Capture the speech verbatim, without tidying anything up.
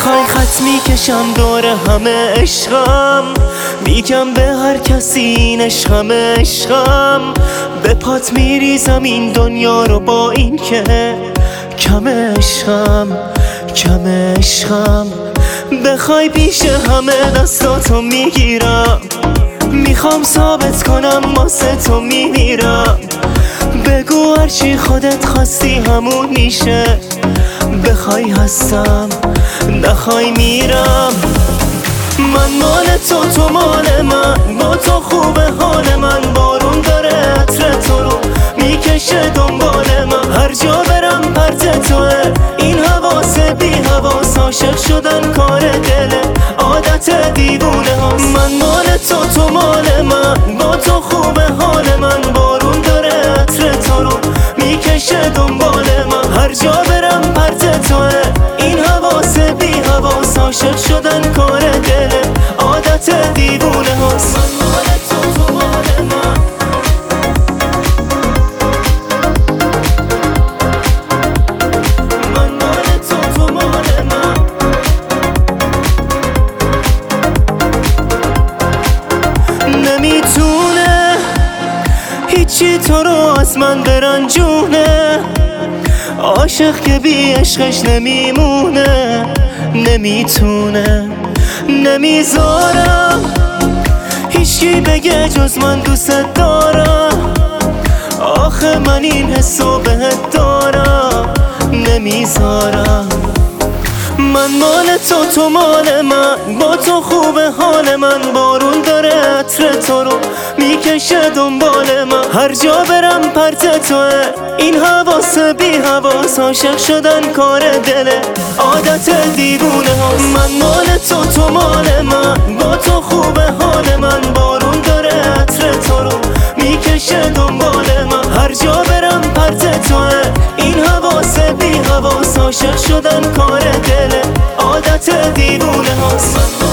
میخوای خط میکشم دور همه عشقم، میگم به هر کسی این عشقم عشقم. به پات میریزم این دنیا رو با این که کم عشقم کم عشقم. بخوای پیش همه دستاتو میگیرم، میخوام ثابت کنم واسه تو میمیرم. بگو هرچی خودت خواستی همون میشه، بخوای هستم نخوای میرم. من مال تو تو مال من، با تو خوبه حال من. بارون داره عطر تو رو میکشه دنبال من، هر جا برم پرت توه این حواس بی حواس. عاشق شدن کار دله عادت دیوونه هاست. من مال تو تو مال من، با تو خوبه حال من. بارون داره عطر تو رو میکشه دنبال من، هر جا برم پرت توه این حواس بی حواس. عاشق شدن کار دله عادت دیوونه هاست. من مال تو تو مال من، من مال تو تو مال من. نمیتونه هیچی تو رو از من برنجونه، عاشق که بی عشقش نمیمونه. نمیتونه نمیذارم هیچکی بگه جز من دوست دارم. آخه من این حسو بهت دارم، نمیذارم. من مال تو تو مال من، با تو خوبه حال من. بارون داره عطر تو رو میکشه دنبال من، هر جا برم پرت توه این حواس بی حواس. عاشق شدن کار دله عادت دیوونه هاست. من مال تو تو مال من، با تو خوبه حال من. بارون داره عطر تو رو میکشه دنبال من، هر جا برم پرت توه این حواس بی حواس. عاشق شدن کار دله عادت دیوونه هاست.